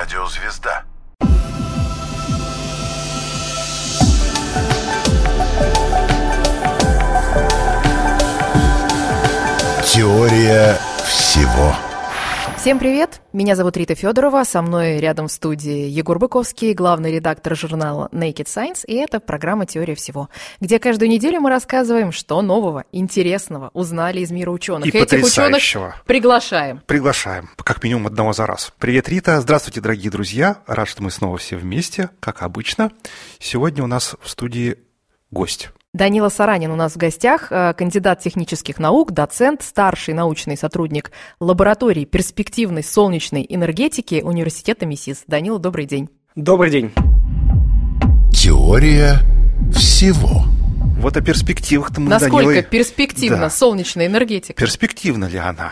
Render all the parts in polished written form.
Радиозвезда. Теория всего. Всем привет, меня зовут Рита Федорова, со мной рядом в студии Егор Быковский, главный редактор журнала Naked Science, и это программа «Теория всего», где каждую неделю мы рассказываем, что нового, интересного узнали из мира ученых. И этих ученых приглашаем. Приглашаем, как минимум одного за раз. Привет, Рита, здравствуйте, дорогие друзья, рад, что мы снова все вместе, как обычно. Сегодня у нас в студии гость. Данила Саранин у нас в гостях, кандидат технических наук, доцент, старший научный сотрудник лаборатории перспективной солнечной энергетики Университета МИСИС. Данила, добрый день. Добрый день. Теория всего. Вот о перспективах-то мы, насколько Данилой... перспективна солнечная энергетика? Перспективна ли она?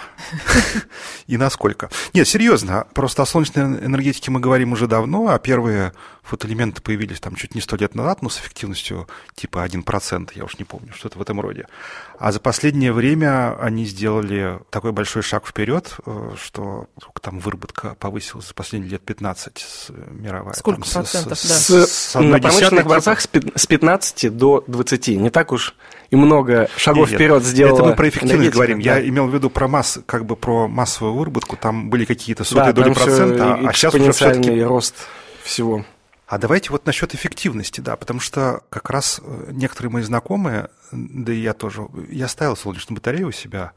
И насколько? Нет, серьезно, просто о солнечной энергетике мы говорим уже давно, а первые фотоэлементы появились там чуть не 100 лет назад, но с эффективностью типа 1%, я уж не помню, что-то в этом роде. А за последнее время они сделали такой большой шаг вперед, что там выработка повысилась за последние лет 15 мировая. Сколько там, процентов, да? На промышленных образцах с 15 до 20. Не так уж и много шагов вперед сделала. Это мы про эффективность говорим. Да. Я имел в виду про про массовую выработку. Там были какие-то сотые доли процента, а сейчас уже все-таки рост всего. А давайте вот насчет эффективности, да, потому что как раз некоторые мои знакомые, да и я тоже, я ставил солнечную батарею у себя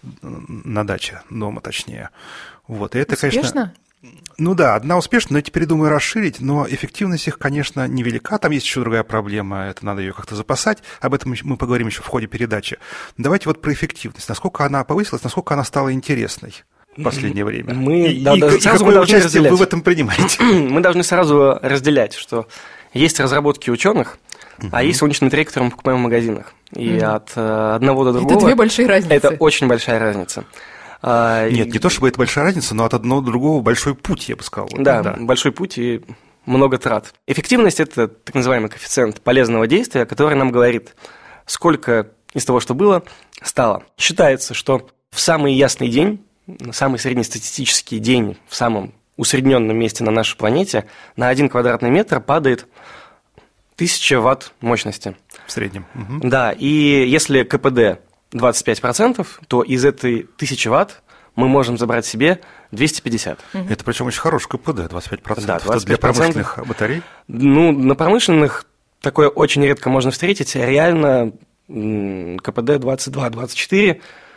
на даче, дома точнее. Вот, и это, успешно? Конечно... Ну да, одна успешная, но я теперь думаю расширить, но эффективность их, конечно, невелика. Там есть еще другая проблема, это надо ее как-то запасать. Об этом мы поговорим еще в ходе передачи. Давайте вот про эффективность. Насколько она повысилась, насколько она стала интересной в последнее время. И какое участие вы в этом принимаете? Мы должны сразу разделять, что есть разработки ученых, а есть солнечные батареи, которые мы покупаем в магазинах. И от одного до другого... Это две большие разницы. Это очень большая разница. Нет, не то чтобы это большая разница, но от одного до другого большой путь, я бы сказал. Да, большой путь и много трат. Эффективность – это так называемый коэффициент полезного действия, который нам говорит, сколько из того, что было, стало. Считается, что в самый ясный день, самый среднестатистический день в самом усредненном месте на нашей планете на 1 квадратный метр падает 1000 ватт мощности. В среднем. Угу. Да, и если КПД 25%, то из этой 1000 ватт мы можем забрать себе 250. Это причем очень хороший КПД, 25%. Да, 25%. Это для промышленных батарей? Ну, на промышленных такое очень редко можно встретить. Реально КПД 22-24.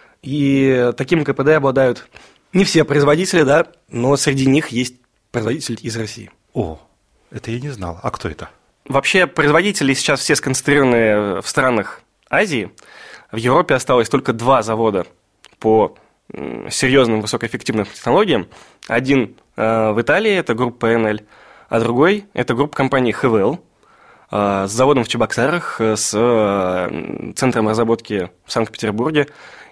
И таким КПД обладают не все производители, да, но среди них есть производитель из России. О, это я не знал. А кто это? Вообще, производители сейчас все сконцентрированы в странах Азии. В Европе осталось только 2 завода по серьезным высокоэффективным технологиям. Один в Италии, это группа НЛ, а другой – это группа компании ХВЛ с заводом в Чебоксарах, с центром разработки в Санкт-Петербурге.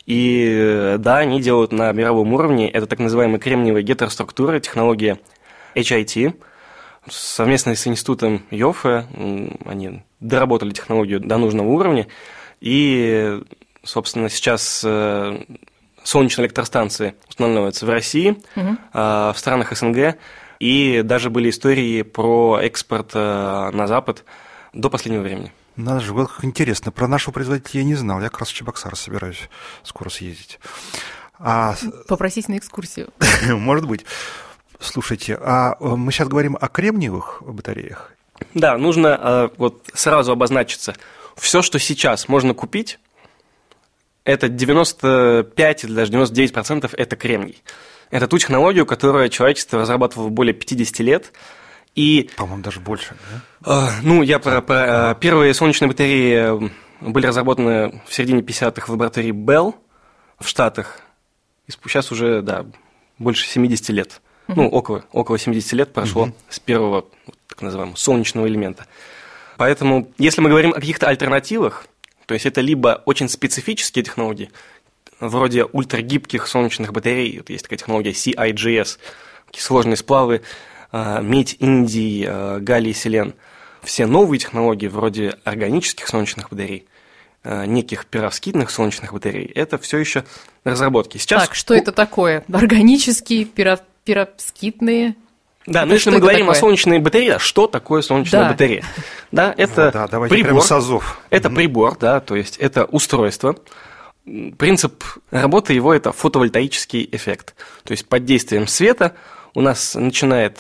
И да, они делают на мировом уровне, это так называемая кремниевая гетероструктура, технология HIT. Совместно с институтом Йоффе они доработали технологию до нужного уровня. И, собственно, сейчас солнечные электростанции устанавливаются в России, в странах СНГ, и даже были истории про экспорт на Запад до последнего времени. Надо же, вот как интересно. Про нашего производителя я не знал. Я как раз в Чебоксары собираюсь скоро съездить. Попросить на экскурсию. Может быть. Слушайте, а мы сейчас говорим о кремниевых батареях? Да, нужно вот сразу обозначиться. Все, что сейчас можно купить, это 95 или даже 99% это кремний. Это ту технологию, которую человечество разрабатывало более 50 лет. И, по-моему, даже больше, да? Я про первые солнечные батареи были разработаны в середине 50-х в лаборатории Bell в Штатах. И сейчас уже, да, больше 70 лет. Около 70 лет прошло с первого, так называемого, солнечного элемента. Поэтому, если мы говорим о каких-то альтернативах, то есть это либо очень специфические технологии, вроде ультрагибких солнечных батарей, вот есть такая технология CIGS, такие сложные сплавы, медь, индий, галлий, селен. Все новые технологии, вроде органических солнечных батарей, неких перовскитных солнечных батарей, это все еще разработки. Сейчас... Так, что это такое? Органические, перовскитные? Да, но если мы говорим о солнечной батарее, что такое солнечная батарея? Да, это прибор. Это прибор, да, то есть это устройство. Принцип работы его – это фотовольтаический эффект. То есть под действием света у нас начинает,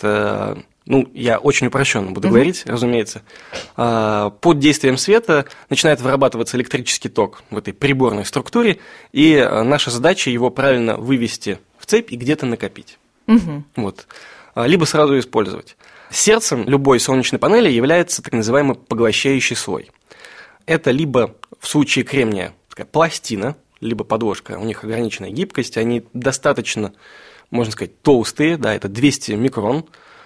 я очень упрощенно буду говорить, разумеется, под действием света начинает вырабатываться электрический ток в этой приборной структуре, и наша задача его правильно вывести в цепь и где-то накопить. Вот. Либо сразу использовать. Сердцем любой солнечной панели является так называемый поглощающий слой. Это либо в случае кремния такая пластина, либо подложка, у них ограниченная гибкость, они достаточно, можно сказать, толстые, да, это 200 микрон,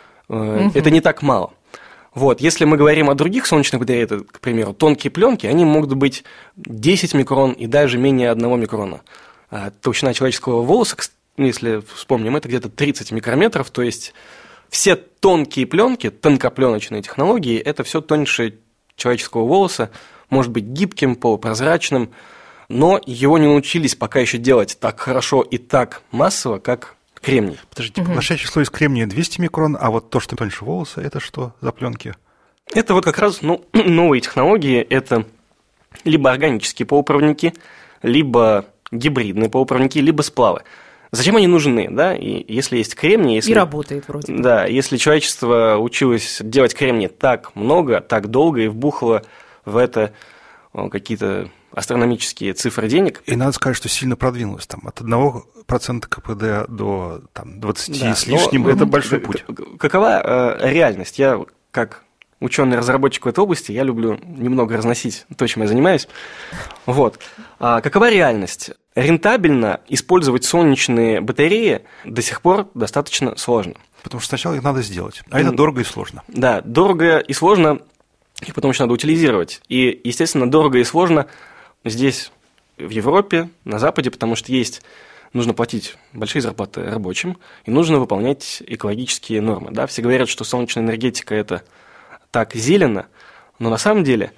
это не так мало. Вот. Если мы говорим о других солнечных батареях, это, к примеру, тонкие пленки, они могут быть 10 микрон и даже менее 1 микрона. Толщина человеческого волоса, если вспомним, это где-то 30 микрометров, то есть все тонкие пленки, тонкопленочные технологии, это все тоньше человеческого волоса, может быть гибким, полупрозрачным, но его не научились пока еще делать так хорошо и так массово, как кремний. Подождите, поглощающий слой из кремния 200 микрон, а вот то, что тоньше волоса, это что за пленки? Это вот как раз новые технологии, это либо органические полупроводники, либо гибридные полупроводники, либо сплавы. Зачем они нужны, да? И если есть кремний... И работает вроде бы. Да, если человечество училось делать кремний так много, так долго и вбухало в это какие-то астрономические цифры денег... И надо сказать, что сильно продвинулось. Там, от 1% КПД до 20 с лишним, это большой путь. Какова реальность? Я, как ученый-разработчик в этой области, я люблю немного разносить то, чем я занимаюсь. Вот. Какова реальность? Рентабельно использовать солнечные батареи до сих пор достаточно сложно. Потому что сначала их надо сделать, а это дорого и сложно. Да, дорого и сложно, их потом еще надо утилизировать. И, естественно, дорого и сложно здесь, в Европе, на Западе, потому что нужно платить большие зарплаты рабочим, и нужно выполнять экологические нормы. Да? Все говорят, что солнечная энергетика – это так зелено, но на самом деле,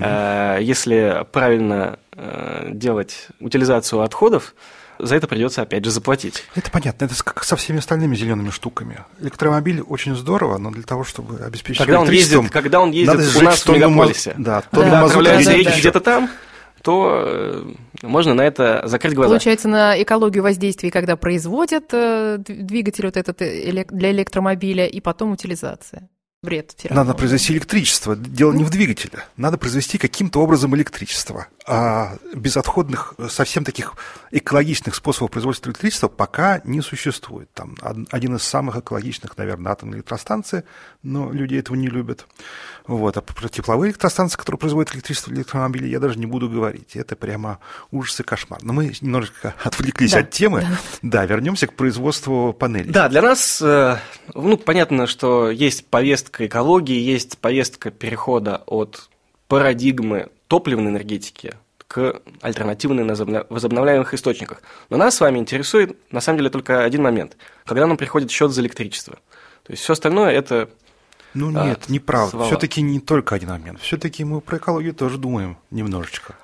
если правильно делать утилизацию отходов, за это придется опять же заплатить. Это понятно, это как со всеми остальными зелеными штуками. Электромобиль очень здорово, но для того, чтобы обеспечить электричеством... Когда он ездит у нас в мегаполисе, отправляют где-то там, то можно на это закрыть глаза. Получается, на экологию воздействия, когда производят двигатель вот этот для электромобиля, и потом утилизация. Вред все равно. Надо произвести электричество. Дело не в двигателе. Надо произвести каким-то образом электричество. А безотходных, совсем таких экологичных способов производства электричества пока не существует. Там один из самых экологичных, наверное, атомные электростанции, но люди этого не любят. Вот. А про тепловые электростанции, которые производят электричество для электромобилей, я даже не буду говорить. Это прямо ужас и кошмар. Но мы немножечко отвлеклись от темы. Да, вернемся к производству панелей. Да, для нас, понятно, что есть повестка экологии, есть повестка перехода от парадигмы топливной энергетики к альтернативным возобновляемых источниках. Но нас с вами интересует, на самом деле, только один момент. Когда нам приходит счет за электричество. То есть все остальное – это нет, неправда. Все-таки не только один момент. Все-таки мы про экологию тоже думаем немножечко.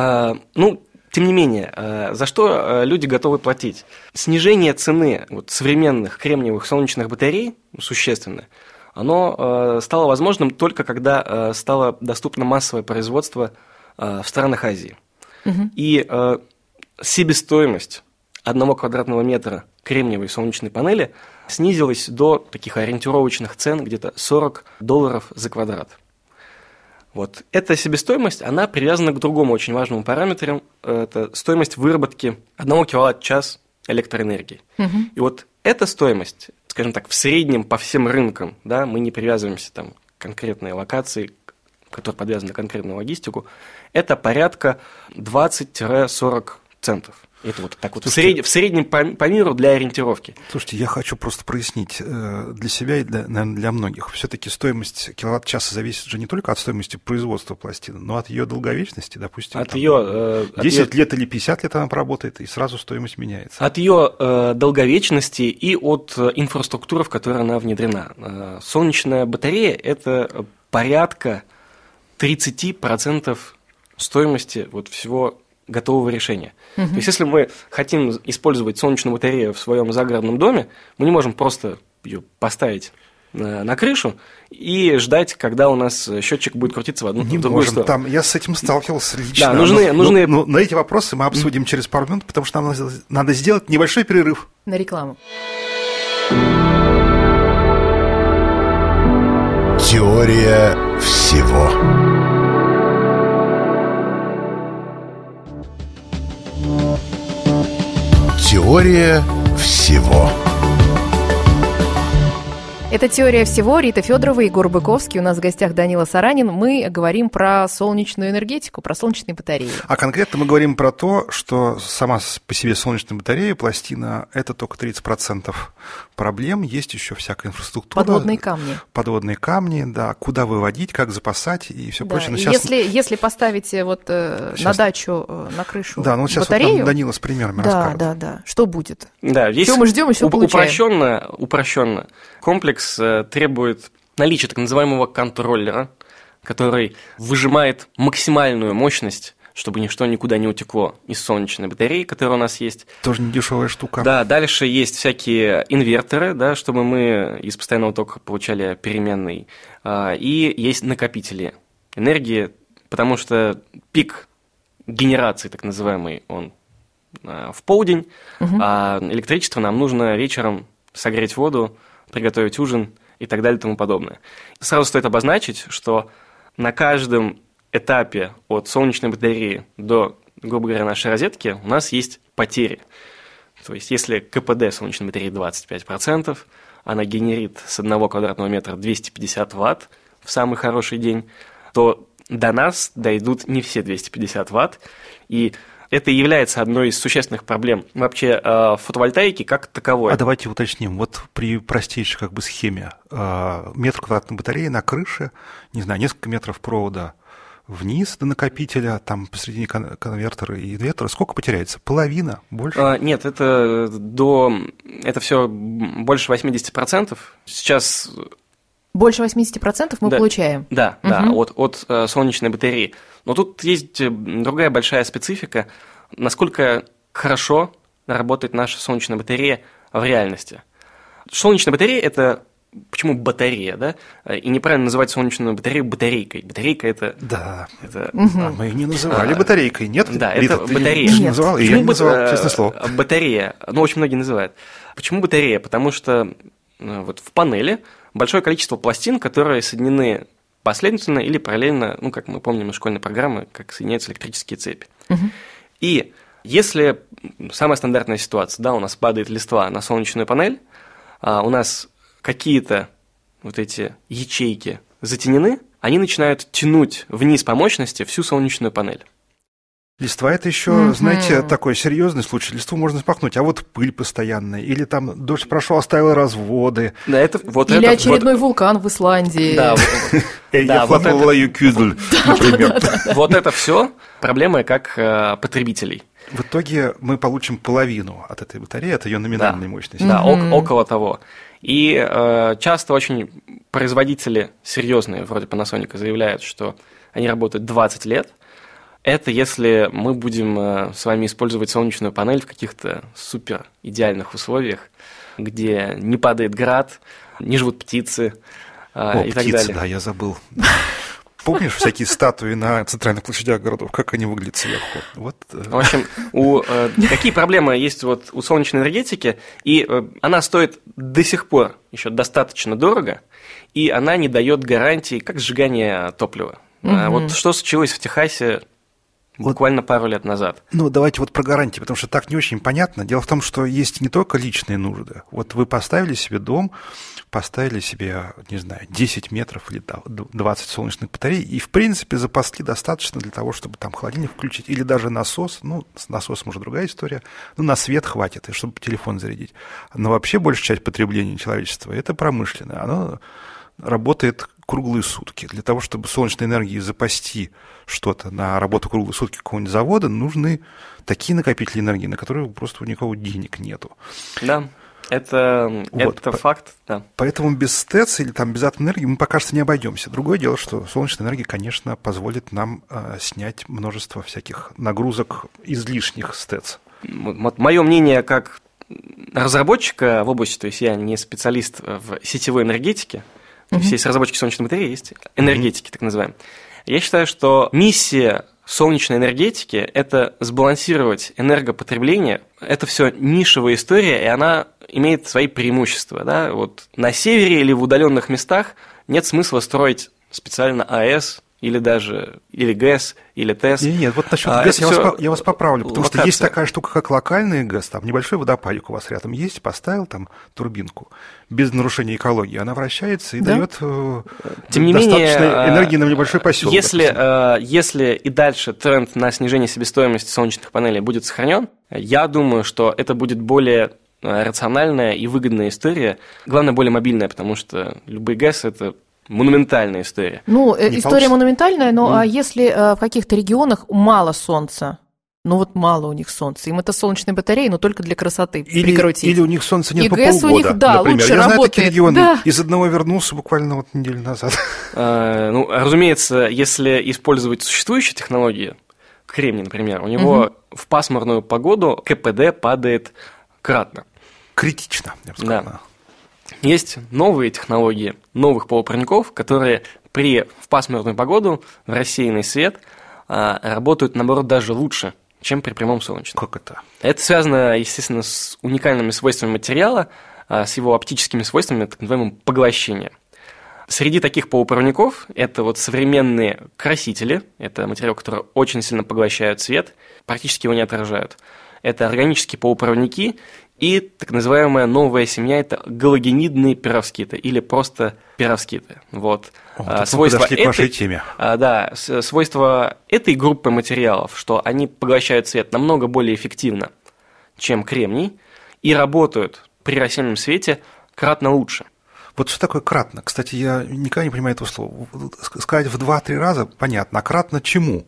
Тем не менее, за что люди готовы платить? Снижение цены современных кремниевых солнечных батарей существенное. Оно стало возможным только когда стало доступно массовое производство в странах Азии. И себестоимость 1 квадратного метра кремниевой солнечной панели снизилась до таких ориентировочных цен где-то $40 за квадрат. Вот. Эта себестоимость, она привязана к другому очень важному параметру, это стоимость выработки 1 киловатт-час электроэнергии. И вот эта стоимость, скажем так, в среднем по всем рынкам, да, мы не привязываемся там, к конкретной локации, которая подвязана на конкретную логистику, это порядка 20-40 центов. Это вот так вот. Слушайте, в среднем по миру для ориентировки. Слушайте, я хочу просто прояснить для себя и, для многих. Все-таки стоимость киловатт-часа зависит же не только от стоимости производства пластины, но от ее долговечности, допустим. От ее 10 лет или 50 лет она проработает, и сразу стоимость меняется. От ее долговечности и от инфраструктуры, в которой она внедрена. Солнечная батарея – это порядка 30% стоимости всего готового решения. То есть, если мы хотим использовать солнечную батарею в своем загородном доме, мы не можем просто ее поставить на крышу и ждать, когда у нас счетчик будет крутиться в одну в другую сторону. Там, я с этим сталкивался лично. Да, нужны... Но на эти вопросы мы обсудим через пару минут, потому что нам надо сделать небольшой перерыв. На рекламу. Теория всего. Теория всего. Это «Теория всего». Рита Федорова, Егор Быковский. У нас в гостях Данила Саранин. Мы говорим про солнечную энергетику, про солнечные батареи. А конкретно мы говорим про то, что сама по себе солнечная батарея, пластина, это только 30% проблем. Есть еще всякая инфраструктура. Подводные камни. Подводные камни, да. Куда выводить, как запасать и все прочее. Но сейчас... если поставите на дачу, на крышу да, ну сейчас батарею... Вот Данила с примерами расскажет. Да. Что будет? Да, что мы ждем и что получаем? Упрощенно. Комплекс требует наличия так называемого контроллера, который выжимает максимальную мощность, чтобы ничто никуда не утекло из солнечной батареи, которая у нас есть. Тоже не дешевая штука. Да, дальше есть всякие инверторы, да, чтобы мы из постоянного тока получали переменный. И есть накопители энергии, потому что пик генерации, так называемый, он в полдень, а электричество нам нужно вечером согреть воду, приготовить ужин и так далее и тому подобное. Сразу стоит обозначить, что на каждом этапе от солнечной батареи до, грубо говоря, нашей розетки у нас есть потери. То есть, если КПД солнечной батареи 25%, она генерит с 1 квадратного метра 250 ватт в самый хороший день, то до нас дойдут не все 250 ватт, и это является одной из существенных проблем вообще фотовольтаики как таковой. А давайте уточним. Вот при простейшей схеме метр квадратной батареи на крыше, не знаю, несколько метров провода вниз до накопителя, там посередине конвертера и инвертора, сколько потеряется? Половина? Больше? Нет, это все больше 80%. Сейчас... Больше 80% мы получаем? Да, от солнечной батареи. Но тут есть другая большая специфика, насколько хорошо работает наша солнечная батарея в реальности. Солнечная батарея – это... Почему батарея, да? И неправильно называть солнечную батарею батарейкой. Батарейка – это... Да, мы ее не называли батарейкой, нет? Да, это батарея. Ты не называл, и я не называл, честное слово. Батарея, очень многие называют. Почему батарея? Потому что вот в панели большое количество пластин, которые соединены последовательно или параллельно, как мы помним из школьной программы, как соединяются электрические цепи. И если самая стандартная ситуация, да, у нас падает листва на солнечную панель, у нас какие-то вот эти ячейки затенены, они начинают тянуть вниз по мощности всю солнечную панель. Листва – это еще, знаете, такой серьезный случай. Листву можно спахнуть, а вот пыль постоянная, или там дождь прошел, оставил разводы. Да, или очередной вулкан в Исландии. Я планировала Юкюзль, например. Вот это все проблемы как потребителей. В итоге мы получим половину от этой батареи, от ее номинальной мощности. Да, около того. И часто очень производители серьезные, вроде Panasonic, заявляют, что они работают 20 лет. Это если мы будем с вами использовать солнечную панель в каких-то супер идеальных условиях, где не падает град, не живут птицы и так далее. Да, я забыл. Помнишь всякие статуи на центральных площадях городов, как они выглядят сверху? В общем, какие проблемы есть у солнечной энергетики, и она стоит до сих пор еще достаточно дорого, и она не дает гарантии, как сжигание топлива. Вот что случилось в Техасе буквально пару лет назад. Давайте про гарантии, потому что так не очень понятно. Дело в том, что есть не только личные нужды. Вот вы поставили себе дом, поставили себе, не знаю, 10 метров или 20 солнечных батарей, и, в принципе, запасли достаточно для того, чтобы там холодильник включить, или даже насос. С насосом уже другая история. На свет хватит, и чтобы телефон зарядить. Но вообще большая часть потребления человечества – это промышленное. Оно работает круглые сутки. Для того, чтобы солнечной энергией запасти что-то на работу круглые сутки какого-нибудь завода, нужны такие накопители энергии, на которые просто у никого денег нету. Да, это факт. Да. Поэтому без СТЭЦ или без атомной энергии мы пока что не обойдемся. Другое дело, что солнечная энергия, конечно, позволит нам снять множество всяких нагрузок излишних СТЭЦ. Мое мнение как разработчика в области, то есть я не специалист в сетевой энергетике, то есть есть разработчики солнечной батареи, есть энергетики, так называемые. Я считаю, что миссия солнечной энергетики – это сбалансировать энергопотребление. Это все нишевая история, и она имеет свои преимущества. Да? Вот на севере или в удаленных местах нет смысла строить специально АЭС, или ГЭС, или ТЭС. Нет, вот насчет ГЭС я вас поправлю, потому что есть такая штука, как локальный ГЭС, там небольшой водопадик у вас рядом есть, поставил там турбинку без нарушения экологии, она вращается и дает Тем не менее, достаточно энергии на небольшой поселок. Если и дальше тренд на снижение себестоимости солнечных панелей будет сохранен, я думаю, что это будет более рациональная и выгодная история, главное, более мобильная, потому что любой ГЭС – это монументальная история. История монументальная, но а если в каких-то регионах мало солнца? Мало у них солнца. Им это солнечные батареи, но только для красоты прикрутить. Или у них солнца нет и по ГЭС полгода, у них, например. лучше Я работает. знаю такие регионы. Да. Из одного вернулся буквально неделю назад. Разумеется, если использовать существующие технологии, кремний, например, у него в пасмурную погоду КПД падает кратно. Критично, я бы сказал. Да. Есть новые технологии новых полупроводников, которые в пасмурную погоду, в рассеянный свет работают, наоборот, даже лучше, чем при прямом солнечном. Как это? Это связано, естественно, с уникальными свойствами материала, с его оптическими свойствами, так называемым поглощением. Среди таких полупроводников это современные красители, это материал, который очень сильно поглощает свет, практически его не отражают. Это органические полупроводники и так называемая новая семья – это галогенидные перовскиты или просто перовскиты. Свойства подошли к вашей теме. Свойства этой группы материалов, что они поглощают свет намного более эффективно, чем кремний, и работают при рассеянном свете кратно лучше. Вот что такое кратно? Кстати, я никогда не понимаю этого слова. Сказать в 2-3 раза, понятно, а кратно чему?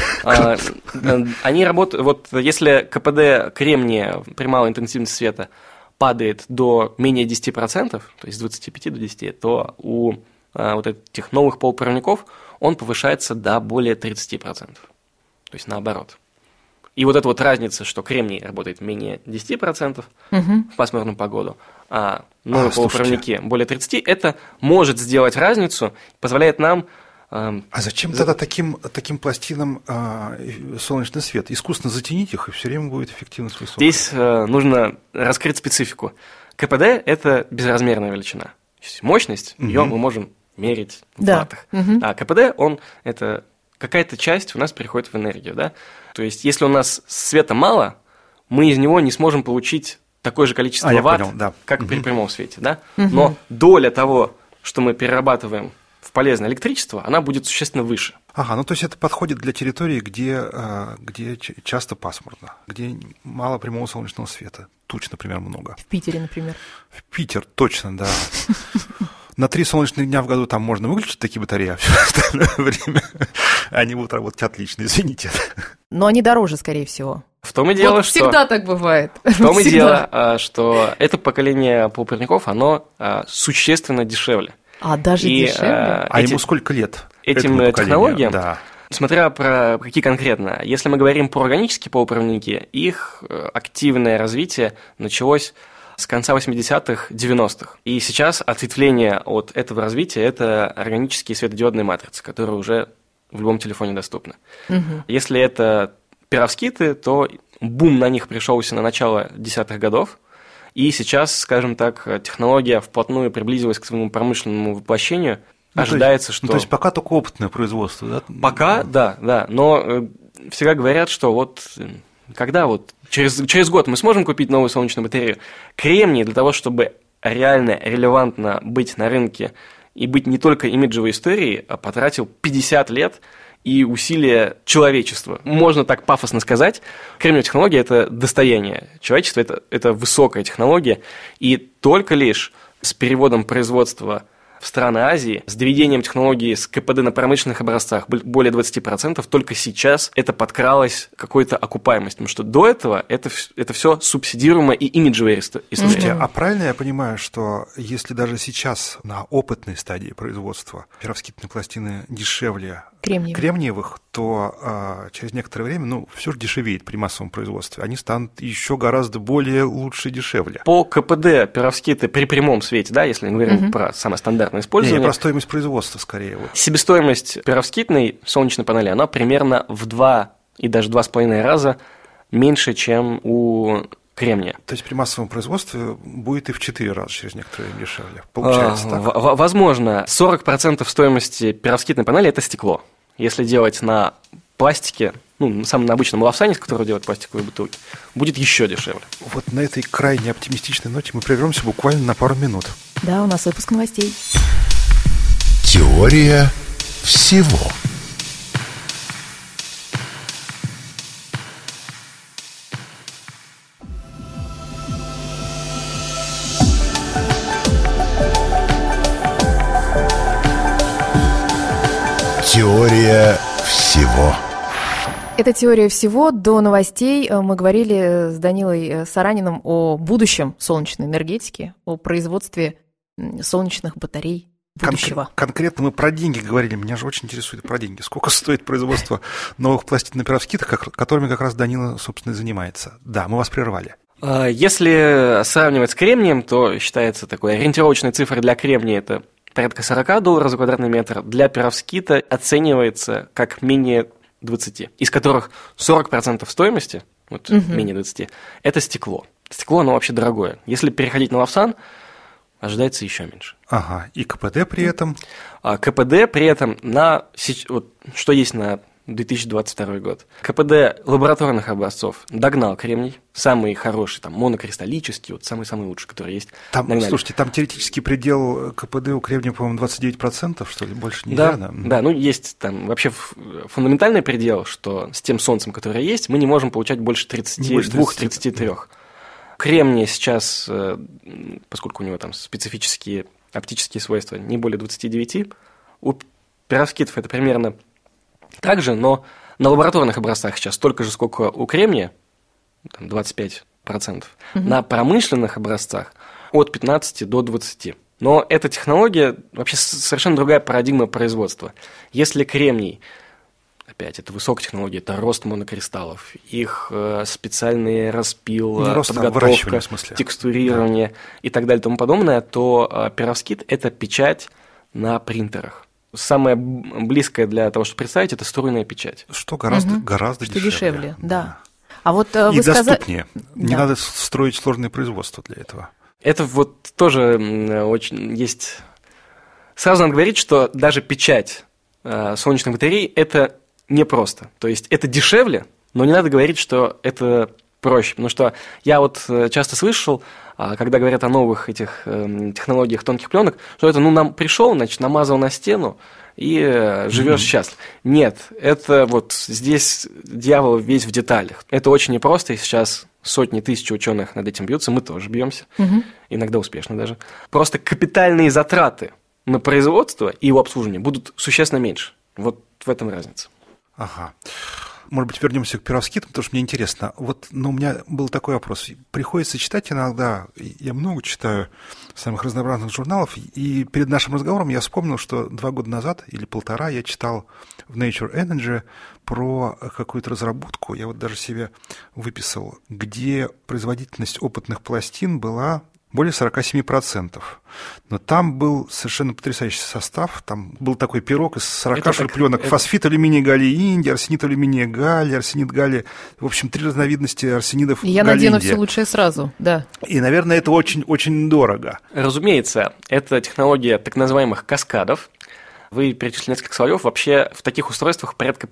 Они работают, если КПД кремния при малой интенсивности света падает до менее 10%, то есть с 25 до 10%, то у этих новых полупроводников он повышается до более 30%. То есть наоборот. И эта разница, что кремний работает менее 10% в пасмурную погоду, а новые полупроводники более 30%, это может сделать разницу, позволяет нам... А зачем тогда таким пластинам солнечный свет? Искусственно затенить их, и все время будет эффективность высокая. Здесь нужно раскрыть специфику. КПД – это безразмерная величина. Мощность, ее мы можем мерить в ваттах. А КПД, это какая-то часть у нас переходит в энергию. Да? То есть, если у нас света мало, мы из него не сможем получить такое же количество ватт, как при прямом свете. Да? Но доля того, что мы перерабатываем в полезное электричество, она будет существенно выше. То есть это подходит для территории, где часто пасмурно, где мало прямого солнечного света. Туч, например, много. В Питере, например. В Питер, точно, да. На 3 солнечных дня в году там можно выключить такие батареи, а все остальное время они будут работать отлично, извините. Но они дороже, скорее всего. В том и дело, что... Всегда так бывает. В том и дело, что это поколение полупроводников, оно существенно дешевле. Даже дешевле? Ему сколько лет? Этим технологиям, смотря про какие конкретно. Если мы говорим про органические полупроводники, их активное развитие началось с конца 80-х, 90-х. И сейчас ответвление от этого развития – это органические светодиодные матрицы, которые уже в любом телефоне доступны. Если это перовскиты, то бум на них пришелся на начало 10-х годов. И сейчас, скажем так, технология вплотную приблизилась к своему промышленному воплощению. Ожидается, что... То есть пока только опытное производство, да? Пока, да. Но всегда говорят, что когда через год мы сможем купить новую солнечную батарею, кремний для того, чтобы реально, релевантно быть на рынке и быть не только имиджевой историей, а потратил 50 лет и усилия человечества. Можно так пафосно сказать, кремниевая технология – это достояние человечества, это высокая технология, и только лишь с переводом производства в страны Азии с доведением технологии с КПД на промышленных образцах более 20%, только сейчас это подкралась какой-то окупаемость. Потому что до этого это все субсидируемо и имиджевая история. Слушайте, а правильно я понимаю, что если даже сейчас на опытной стадии производства перовскитные пластины дешевле кремниевых, то через некоторое время, все же дешевеет при массовом производстве. Они станут еще гораздо более лучше и дешевле. По КПД перовскиты при прямом свете, да, если мы говорим про самое стандартное использование. Не, про стоимость производства скорее. Себестоимость перовскитной солнечной панели, она примерно в 2 и даже 2,5 раза меньше, чем у кремния. То есть при массовом производстве будет и в 4 раза через некоторое время дешевле. Получается так? Возможно. 40% стоимости перовскитной панели – это стекло. Если делать на пластике, самом обычном лавсане, из которого делают пластиковые бутылки, будет еще дешевле. Вот на этой крайне оптимистичной ноте мы прервемся буквально на пару минут. Да, у нас выпуск новостей. Теория всего. Теория всего. Это «Теория всего». До новостей мы говорили с Данилой Сараниным о будущем солнечной энергетики, о производстве солнечных батарей будущего. Конкретно мы про деньги говорили. Меня же очень интересует про деньги. Сколько стоит производство новых пластин на перовскитах, которыми как раз Данила, собственно, и занимается. Да, мы вас прервали. Если сравнивать с кремнием, то считается такой ориентировочной цифрой для кремния – это порядка $40 за квадратный метр. Для перовскита оценивается как менее 20, из которых 40% стоимости, менее 20, это стекло. Стекло, оно вообще дорогое. Если переходить на лавсан, ожидается еще меньше. Ага, и КПД при этом? КПД при этом что есть на 2022 год. КПД лабораторных образцов догнал кремний, самый хороший, монокристаллический, самый-самый лучший, который есть. Слушайте, там теоретический предел КПД у кремния, по-моему, 29%, что ли, больше нельзя? Да, есть там вообще фундаментальный предел, что с тем солнцем, которое есть, мы не можем получать больше 32-33. Кремний сейчас, поскольку у него там специфические оптические свойства, не более 29, у перовскитов это примерно так же, но на лабораторных образцах сейчас столько же, сколько у кремния, 25%, на промышленных образцах от 15 до 20%. Но эта технология вообще совершенно другая парадигма производства. Если кремний, опять, это высокая технология, это рост монокристаллов, их специальный распил, подготовка, текстурирование и так далее и тому подобное, то перовскит – это печать на принтерах. Самое близкое для того, чтобы представить, это струйная печать. Что гораздо дешевле. Да. А вот и вы доступнее. Не надо строить сложное производство для этого. Это тоже очень есть. Сразу надо говорить, что даже печать солнечных батарей – это непросто. То есть это дешевле, но не надо говорить, что это проще. Потому что я часто слышал, когда говорят о новых этих технологиях тонких пленок, что это, нам пришел, намазал на стену и живешь счастлив. Нет, это здесь дьявол весь в деталях. Это очень непросто, и сейчас сотни тысяч ученых над этим бьются, мы тоже бьемся, иногда успешно даже. Просто капитальные затраты на производство и его обслуживание будут существенно меньше. В этом разница. Ага. Может быть, вернемся к перовскитам, потому что мне интересно. У меня был такой вопрос. Приходится читать иногда, я много читаю самых разнообразных журналов, и перед нашим разговором я вспомнил, что 2 года назад или 1,5 я читал в Nature Energy про какую-то разработку, я даже себе выписал, где производительность опытных пластин была более 47%. Но там был совершенно потрясающий состав. Там был такой пирог из 40 пленок. Фосфит алюминия галлия инди, арсенид алюминия галлия, арсенид галлия. В общем, 3 разновидности арсенидов галлия. Я надену все лучшее сразу, да. И, наверное, это очень-очень дорого. Разумеется, это технология так называемых каскадов. Вы перечислили несколько слоев. Вообще в таких устройствах порядка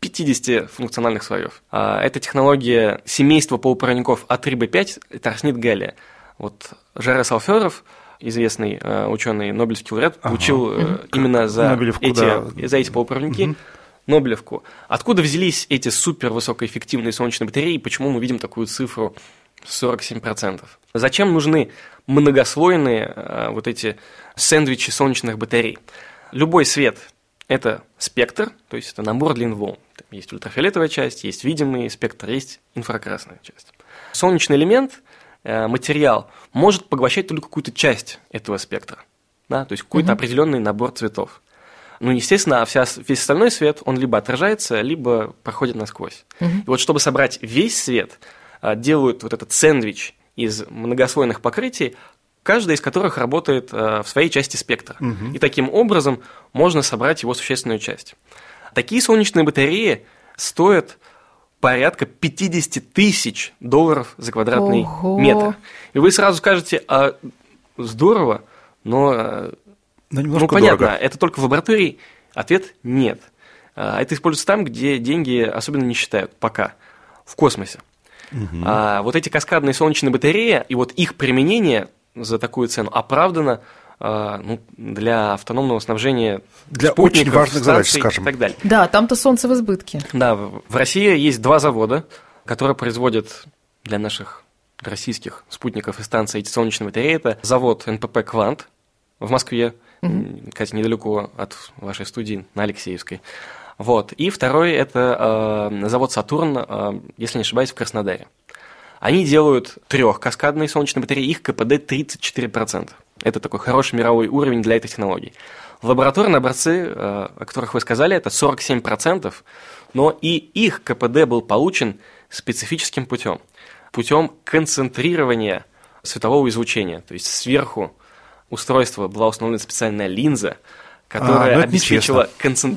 50 функциональных слоев. Это технология семейства полупроводников А3Б5, это арсенид галлия. Жаре Салферов, известный ученый, Нобелевский лауреат, получил именно за эти полупроводники Нобелевку. Откуда взялись эти супервысокоэффективные солнечные батареи, почему мы видим такую цифру 47%. Зачем нужны многослойные вот эти сэндвичи солнечных батарей? Любой свет – это спектр, то есть это набор длин волн. Есть ультрафиолетовая часть, есть видимый спектр, есть инфракрасная часть. Солнечный элемент, материал, может поглощать только какую-то часть этого спектра, да, то есть какой-то определенный набор цветов. Ну, естественно, весь остальной свет, он либо отражается, либо проходит насквозь. И вот чтобы собрать весь свет, делают вот этот сэндвич из многослойных покрытий, каждая из которых работает в своей части спектра. И таким образом можно собрать его существенную часть. Такие солнечные батареи стоят порядка $50 тысяч за квадратный метр. И вы сразу скажете, здорово, но понятно, дорого. Это только в лаборатории. Ответ – нет. Это используется там, где деньги особенно не считают пока, в космосе. Вот эти каскадные солнечные батареи и вот их применение за такую цену оправдано для автономного снабжения для спутников, очень важных задач, скажем. И так далее. Да, там-то солнце в избытке. Да, в России есть 2 завода, которые производят для наших российских спутников и станций эти солнечные батареи. Это завод НПП «Квант» в Москве, кстати, недалеко от вашей студии, на Алексеевской. Вот. И второй – это завод «Сатурн», если не ошибаюсь, в Краснодаре. Они делают 3-каскадные солнечные батареи, их КПД 34%. Это такой хороший мировой уровень для этой технологии. Лабораторные образцы, о которых вы сказали, это 47%, но и их КПД был получен специфическим путем концентрирования светового излучения. То есть сверху устройства была установлена специальная линза, которая обеспечила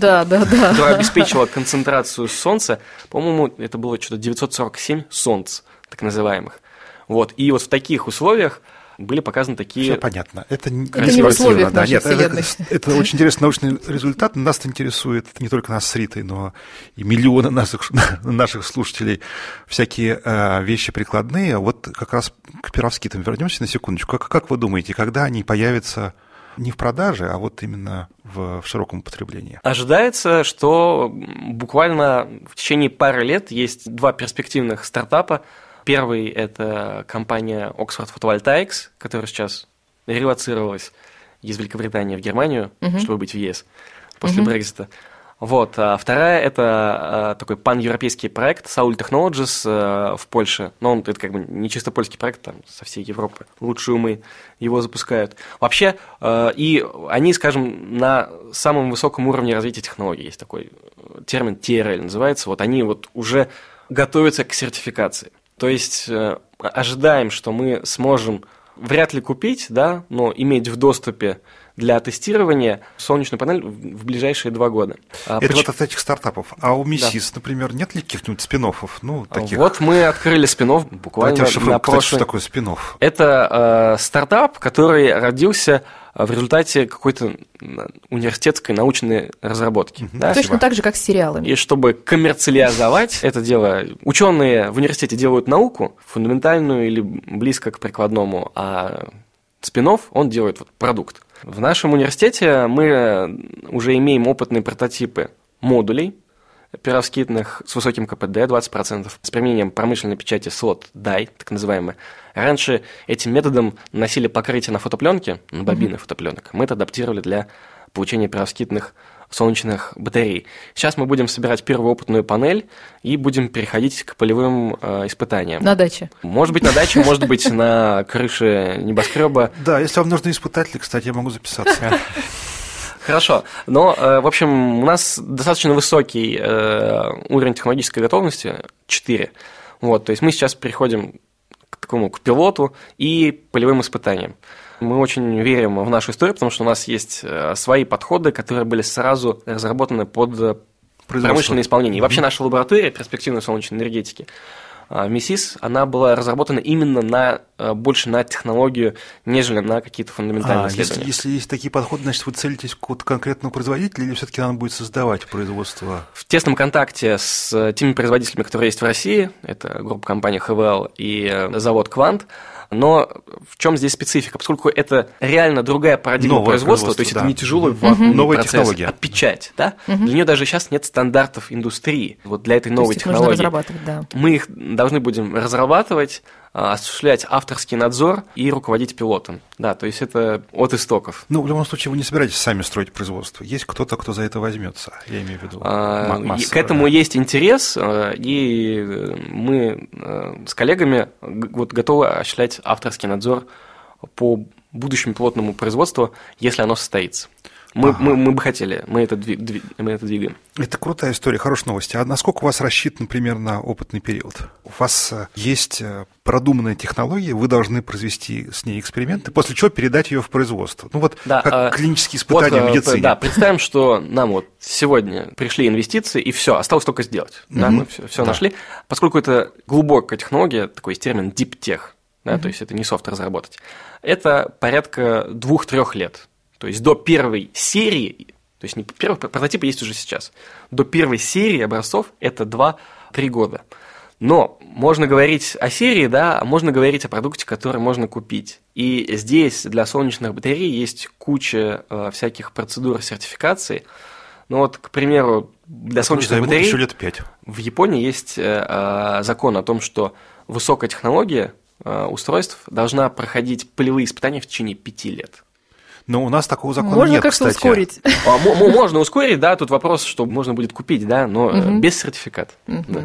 концентрацию Солнца. По-моему, это было что-то 947 солнц, так называемых. Вот. И вот в таких условиях были показаны такие... Все понятно. Это не в условиях нашей Вселенной. Это очень интересный научный результат. Нас интересует не только нас с Ритой, но и миллионы наших слушателей. Всякие вещи прикладные. Вот как раз к перовскитам вернемся на секундочку. Как вы думаете, когда они появятся не в продаже, а вот именно в широком употреблении? Ожидается, что буквально в течение пары лет есть 2 перспективных стартапа. Первый – это компания Oxford Photovoltaics, которая сейчас релоцировалась из Великобритании в Германию, чтобы быть в ЕС после Брексита. Вот. А вторая – это такой паневропейский проект Soul Technologies в Польше. Но это как бы не чисто польский проект, там со всей Европы лучшие умы его запускают. Вообще, и они, скажем, на самом высоком уровне развития технологий. Есть такой термин TRL называется. Вот они вот уже готовятся к сертификации. То есть ожидаем, что мы сможем вряд ли купить, да, но иметь в доступе для тестирования солнечную панель в ближайшие 2 года. Это вот от этих стартапов. А у МИСИС, например, нет ли каких-нибудь спин-оффов? Таких? Вот мы открыли спин-офф буквально на прошлой... Что такое спин-офф? Это стартап, который родился в результате какой-то университетской научной разработки. Да? Точно так же, как с сериалами. И чтобы коммерциализовать это дело, ученые в университете делают науку, фундаментальную или близко к прикладному, а спин-офф, он делает продукт. В нашем университете мы уже имеем опытные прототипы модулей перовскитных с высоким КПД 20%, с применением промышленной печати слот-дай, так называемой. Раньше этим методом наносили покрытие на фотопленке, на бобины фотопленок. Мы это адаптировали для получения перовскитных солнечных батарей. Сейчас мы будем собирать первую опытную панель и будем переходить к полевым испытаниям. На даче. Может быть, на даче, может быть, на крыше небоскреба. Да, если вам нужны испытатели, кстати, я могу записаться. Хорошо, но, в общем, у нас достаточно высокий уровень технологической готовности, 4. Вот, то есть мы сейчас переходим к пилоту и полевым испытаниям. Мы очень верим в нашу историю, потому что у нас есть свои подходы, которые были сразу разработаны под промышленное исполнение. И вообще наша лаборатория перспективной солнечной энергетики МИСИС, она была разработана именно больше на технологию, нежели на какие-то фундаментальные исследования. Если есть такие подходы, значит, вы целитесь какого-то конкретного производителя или все-таки надо будет создавать производство? В тесном контакте с теми производителями, которые есть в России, это группа компаний ХВЛ и завод «Квант», но в чем здесь специфика? Поскольку это реально другая парадигма производства, то есть это не тяжелый вакуумный процесс, а печать. Да? Для нее даже сейчас нет стандартов индустрии. Вот для этой новой технологии. Разрабатывать, да. Мы их должны будем разрабатывать, осуществлять авторский надзор и руководить пилотом. Да, то есть это от истоков. Ну, в любом случае, вы не собираетесь сами строить производство. Есть кто-то, кто за это возьмется, я имею в виду. К этому есть интерес, и мы с коллегами вот готовы осуществлять авторский надзор по будущему пилотному производству, если оно состоится. Мы бы хотели, мы это двигаем. Это крутая история, хорошие новости. А насколько у вас рассчитан примерно опытный период? У вас есть продуманная технология, вы должны произвести с ней эксперименты, после чего передать ее в производство. Ну вот да, как клинические испытания в медицине. Да, представим, что нам вот сегодня пришли инвестиции, и все, осталось только сделать. Да, мы все нашли. Поскольку это глубокая технология, такой есть термин deep tech, да, то есть это не софт разработать, это порядка 2-3 лет. То есть до первой серии, то есть не первый прототип есть уже сейчас, до первой серии образцов это 2-3 года. Но можно говорить о серии, да, а можно говорить о продукте, который можно купить. И здесь для солнечных батарей есть куча всяких процедур сертификации. Ну вот, к примеру, для солнечных батарей еще лет 5. В Японии есть закон о том, что высокая технология устройств должна проходить полевые испытания в течение 5 лет. Но у нас такого закона можно нет, как-то кстати. ускорить. Можно ускорить, да, тут вопрос, что можно будет купить, да, но без сертификата.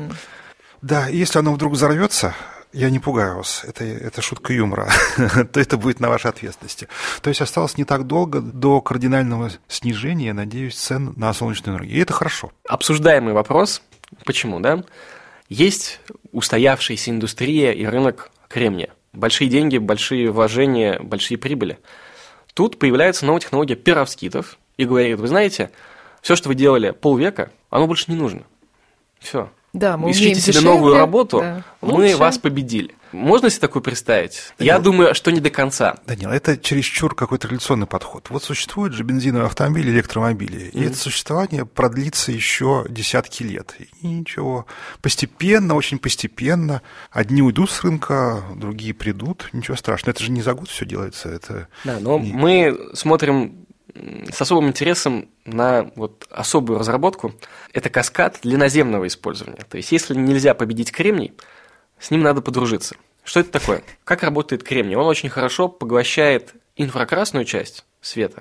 Да, если оно вдруг взорвется, я не пугаю вас, это шутка юмора, то это будет на вашей ответственности. То есть осталось не так долго до кардинального снижения, надеюсь, цен на солнечную энергию. И это хорошо. Обсуждаемый вопрос, почему, да? Есть устоявшаяся индустрия и рынок кремния. Большие деньги, большие вложения, большие прибыли. Тут появляется новая технология перовскитов и говорит, вы знаете, все, что вы делали полвека, оно больше не нужно. Все. Да, мы ищите себе дешевле, новую работу, да, мы лучше. Вас победили. Можно себе такое представить? Я думаю, что не до конца. Данил, это чересчур какой-то революционный подход. Вот существуют же бензиновые автомобили, электромобили, и это существование продлится еще десятки лет. И ничего. Постепенно, очень постепенно, одни уйдут с рынка, другие придут, ничего страшного. Это же не за год все делается. Это да, но мы смотрим с особым интересом на вот особую разработку. Это каскад для наземного использования. То есть, если нельзя победить кремний, с ним надо подружиться. Что это такое? Как работает кремний? Он очень хорошо поглощает инфракрасную часть света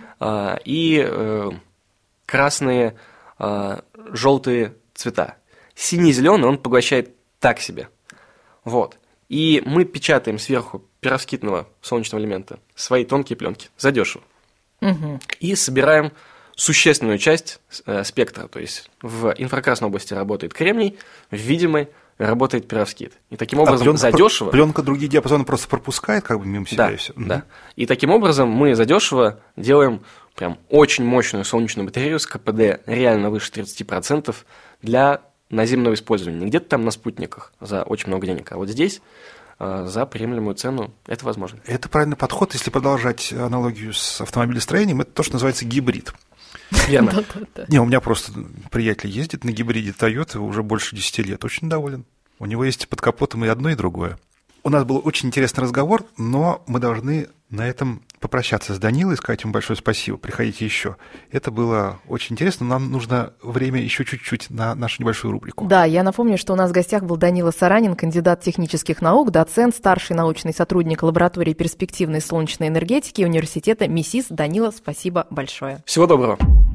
и красные, желтые цвета. Синий и зеленый он поглощает так себе. Вот. И мы печатаем сверху перовскитного солнечного элемента свои тонкие пленки задешево. И собираем существенную часть спектра. То есть в инфракрасной области работает кремний, в видимой работает перовскит. И таким образом задешево. Пленка другие диапазоны просто пропускает, как бы мимо себя, да, и все. Да. И таким образом мы задешево делаем прям очень мощную солнечную батарею с КПД реально выше 30% для наземного использования. Не где-то там на спутниках за очень много денег, а вот здесь за приемлемую цену это возможно. Это правильный подход. Если продолжать аналогию с автомобилестроением, это то, что называется гибрид. Верно. Не, у меня просто приятель ездит на гибриде Toyota уже больше 10 лет, очень доволен. У него есть под капотом и одно, и другое. У нас был очень интересный разговор, но мы должны на этом попрощаться с Данилой, сказать ему большое спасибо. Приходите еще. Это было очень интересно. Нам нужно время еще чуть-чуть на нашу небольшую рубрику. Да, я напомню, что у нас в гостях был Данила Саранин, кандидат технических наук, доцент, старший научный сотрудник лаборатории перспективной солнечной энергетики университета МИСИС. Данила, спасибо большое. Всего доброго.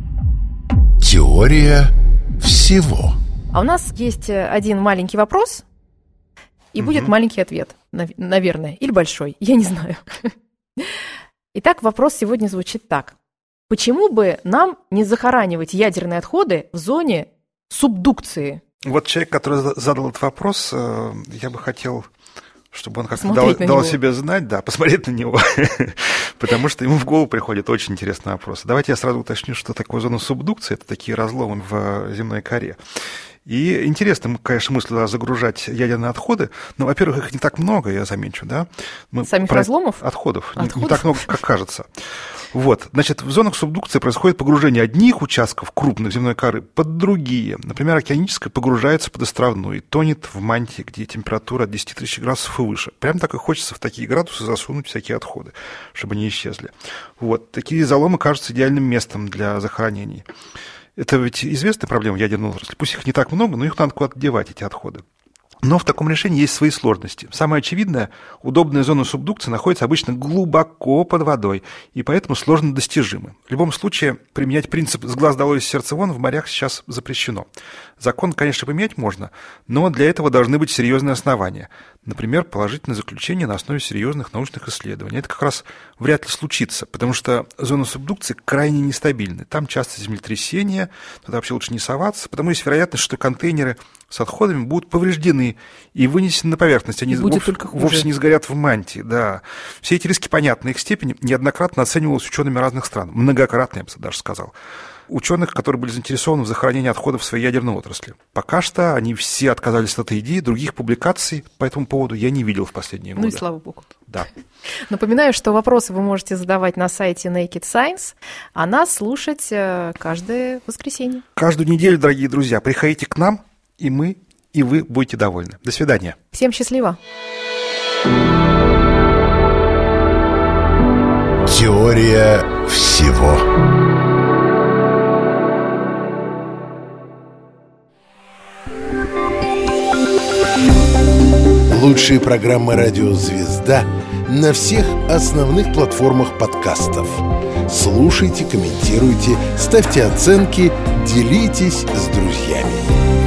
Теория всего. А у нас есть один маленький вопрос, и будет маленький ответ, наверное, или большой, я не знаю. Итак, вопрос сегодня звучит так. Почему бы нам не захоранивать ядерные отходы в зоне субдукции? Вот человек, который задал этот вопрос, я бы хотел, чтобы он как-то дал себе знать, да, посмотреть на него, потому что ему в голову приходит очень интересный вопрос. Давайте я сразу уточню, что такое зона субдукции. Это такие разломы в земной коре. И интересно, конечно, мысль загружать ядерные отходы, но, во-первых, их не так много, я замечу, да? Самих разломов? Отходов. Не так много, как кажется. Вот, значит, в зонах субдукции происходит погружение одних участков крупных земной коры под другие. Например, океаническая погружается под островную и тонет в мантии, где температура от 10 тысяч градусов и выше. Прям так и хочется в такие градусы засунуть всякие отходы, чтобы они исчезли. Вот, такие заломы кажутся идеальным местом для захоронений. Это ведь известная проблема ядерной отрасли. Пусть их не так много, но их надо куда-то девать, эти отходы. Но в таком решении есть свои сложности. Самое очевидное, удобная зона субдукции находится обычно глубоко под водой, и поэтому сложно достижима. В любом случае, применять принцип «с глаз долой, с сердца вон» в морях сейчас запрещено. Закон, конечно, поменять можно, но для этого должны быть серьезные основания. Например, положительное заключение на основе серьезных научных исследований. Это как раз вряд ли случится, потому что зона субдукции крайне нестабильны. Там часто землетрясения, туда вообще лучше не соваться, потому есть вероятность, что контейнеры с отходами будут повреждены и вынесены на поверхность. Они вовсе не сгорят в мантии. Да. Все эти риски понятны. Их степень неоднократно оценивалась учеными разных стран. Многократно, я бы даже сказал. Ученых, которые были заинтересованы в захоронении отходов в своей ядерной отрасли. Пока что они все отказались от этой идеи. Других публикаций по этому поводу я не видел в последние годы. Ну и слава богу. Да. Напоминаю, что вопросы вы можете задавать на сайте Naked Science, а нас слушать каждое воскресенье. Каждую неделю, дорогие друзья, приходите к нам, и мы, и вы будете довольны. До свидания. Всем счастливо. Теория всего. Лучшие программы «Радио Звезда» на всех основных платформах подкастов. Слушайте, комментируйте, ставьте оценки, делитесь с друзьями.